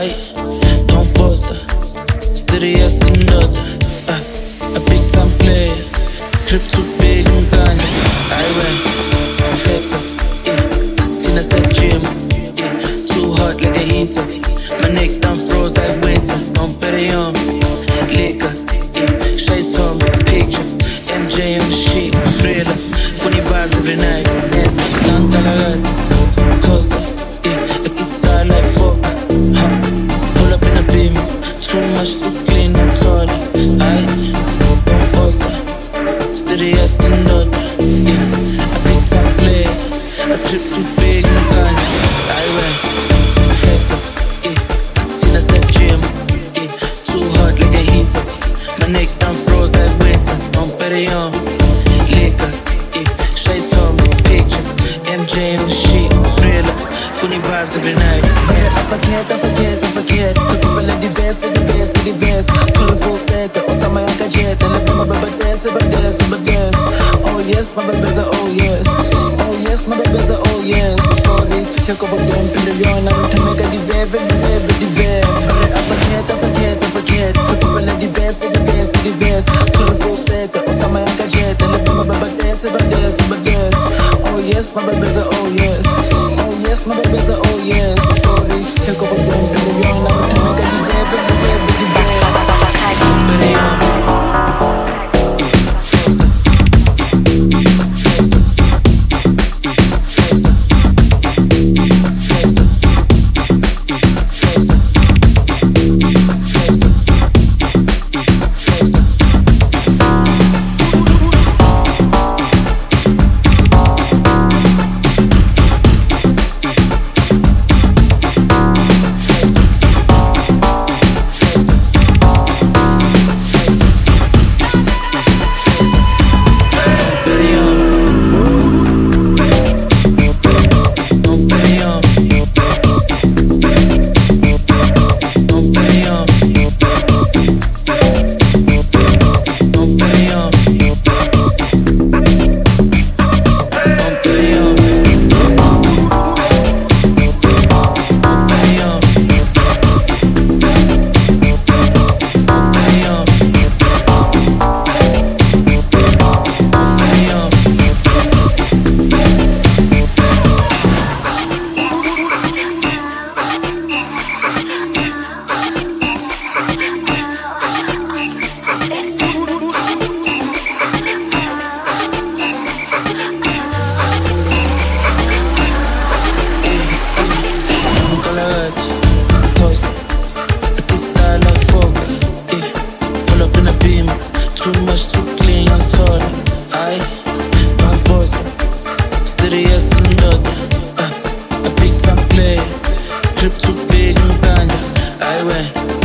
Aye, don't foster. Serious another. A big time player. Crip too big and ganja. Aye, right. Flexa. Tina said gym. Too hot like a heater. My neck done froze like winter. I'm very young. Liquor. Shades on picture. MJ on the sheet. Thriller. Funny vibes every night. Don't tolerate. Costa. I can start like fuck. Pull up in a beam. Too much to clean the toilet. Aye, don't foster. Serious and not. A big time player. A trip too big and ganja. Aye, right. Flex up. Tina said gym. Too hot like a heater. My neck done froze like winter. I'm very young. Liquor. Shades on picture. MJ on the sheet. Thriller. Funny vibes every night. I forget. Kupela diverse. Full set. Otama yakajet. And let my baby dance. Oh yes, my baby's a oh yes. Oh yes, my baby's a oh yes. For this, check over them. Pillion. I'm to make a diverse. I forget. Kupela diverse. Full set. Otama yakajet. And let my baby dance. Oh yes, my baby's a oh yes. Oh yes, my baby's a oh yes. For this, check over them. Pillion. I'm to make a diverse. Very young. Too much to clean your toilet. Aye, don't force it. Serious and not. A big time player. Trip too big and ganja. Aye, when